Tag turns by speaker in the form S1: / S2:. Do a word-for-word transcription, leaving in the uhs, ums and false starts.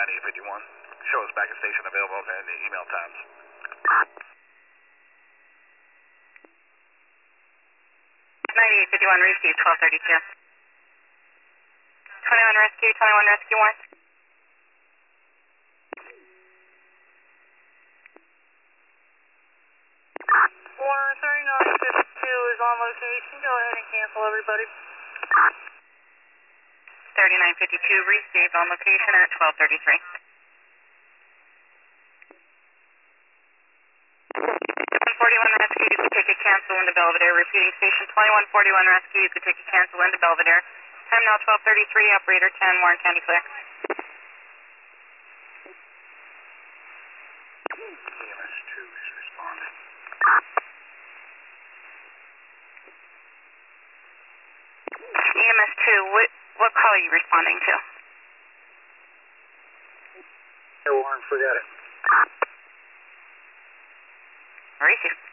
S1: ninety-eight fifty-one. Show us back at station available and the email times.
S2: ninety-eight fifty-one, received, twelve thirty-two. twenty-one rescue, twenty-one rescue one.
S3: four thirty-nine fifty-two is on location. Go ahead and cancel everybody.
S2: thirty-nine fifty-two, received on location at twelve thirty-three. one forty-one rescue, you could take a cancel into Belvedere. Repeating station twenty-one forty-one rescue, you could take a cancel into Belvedere. Time now twelve thirty-three, operator ten, Warren County clear.
S1: E M S two is responding.
S2: E M S two, what, what call are you responding to?
S1: Hey, Warren, forget it.
S2: Receive.